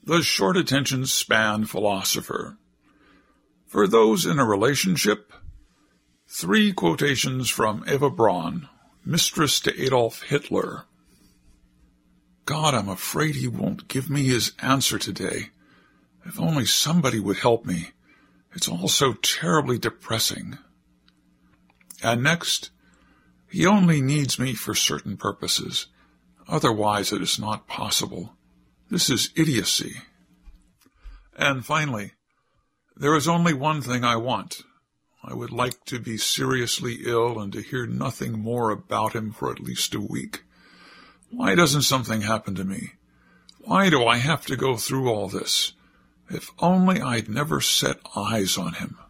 The short attention span philosopher. For those in a relationship, 3 quotations from Eva Braun, mistress to Adolf Hitler. God, I'm afraid he won't give me his answer today. If only somebody would help me. It's all so terribly depressing. And next, he only needs me for certain purposes. Otherwise it is not possible. This is idiocy. And finally, there is only one thing I want. I would like to be seriously ill and to hear nothing more about him for at least a week. Why doesn't something happen to me? Why do I have to go through all this? If only I'd never set eyes on him.